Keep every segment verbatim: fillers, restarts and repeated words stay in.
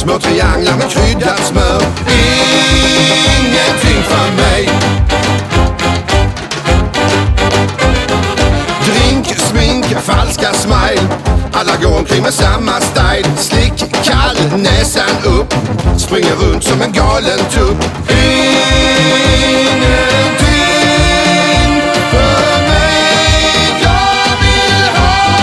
Små trianglar med kryddat smör. Ingenting för mig. Drink, smink, falska smile. Alla går omkring med samma style. Slick, kall, näsan upp. Springer runt som en galen tupp. Ingenting för mig. Jag vill ha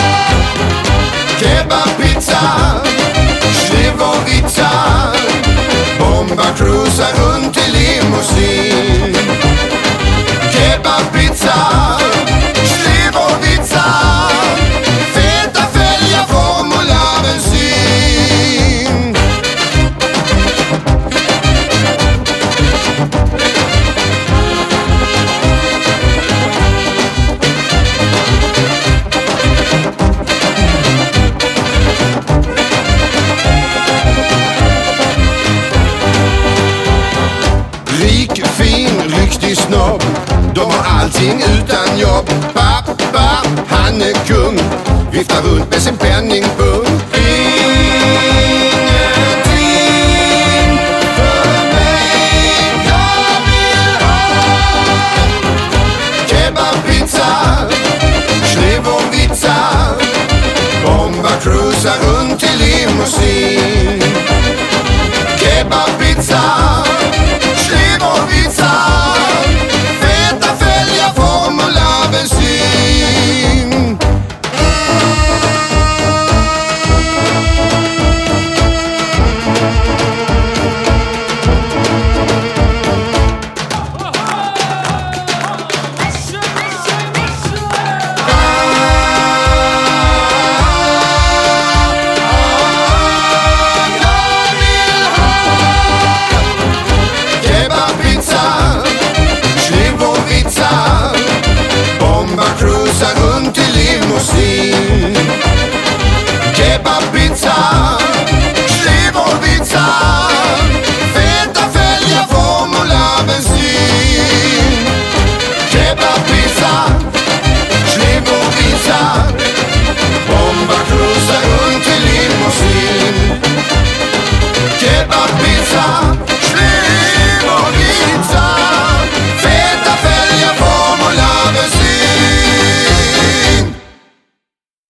kebabpizza, Slivovica, bomba cruisa runt i limousin. Kebabpizza, Slivovica, feta fälgar, formula, bensin. Rik, fin, riktig snobb. De har allting utan jobb. Pappa, han är kung. Viftar runt med sin penningpung.